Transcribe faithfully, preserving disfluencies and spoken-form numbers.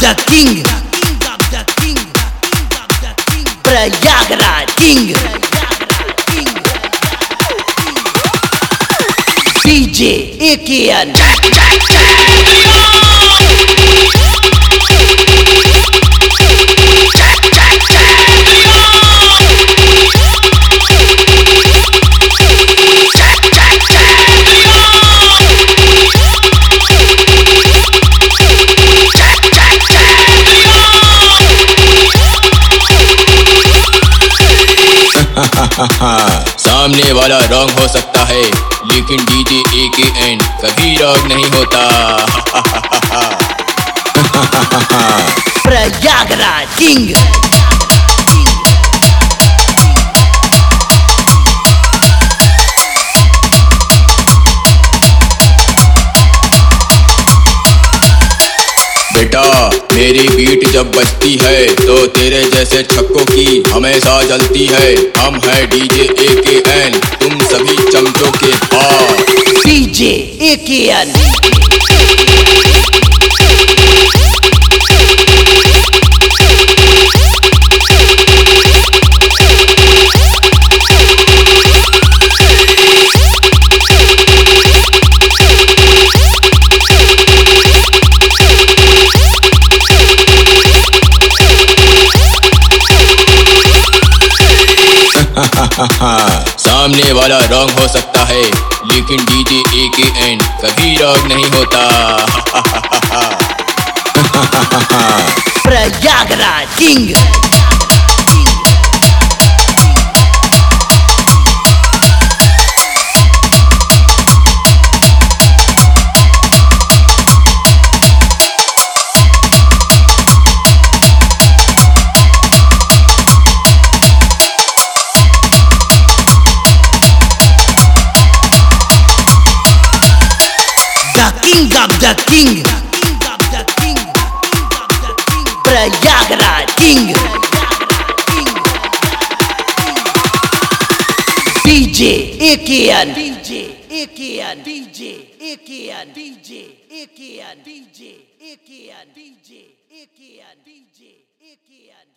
the king, Prayagraj king, D J A K N. सामने वाला wrong हो सकता है लेकिन डीजे ए के एन कभी रॉन्ग नहीं होता। प्रयागराज किंग, बेटा मेरी बीट जब बजती है तो तेरे जैसे छक्कों की हमेशा जलती है। हम है डीजे ए के एन, तुम सभी चमचों के पास। डीजे ए के एन। सामने वाला रॉन्ग हो सकता है लेकिन डीजे ए के एन कभी रॉन्ग नहीं होता। Prayagraj king, king of the king, Prayagraj king, D J A K N, D J A K N, D J A K N, D J A K N, D J A K N, D J A K N, D J A K N.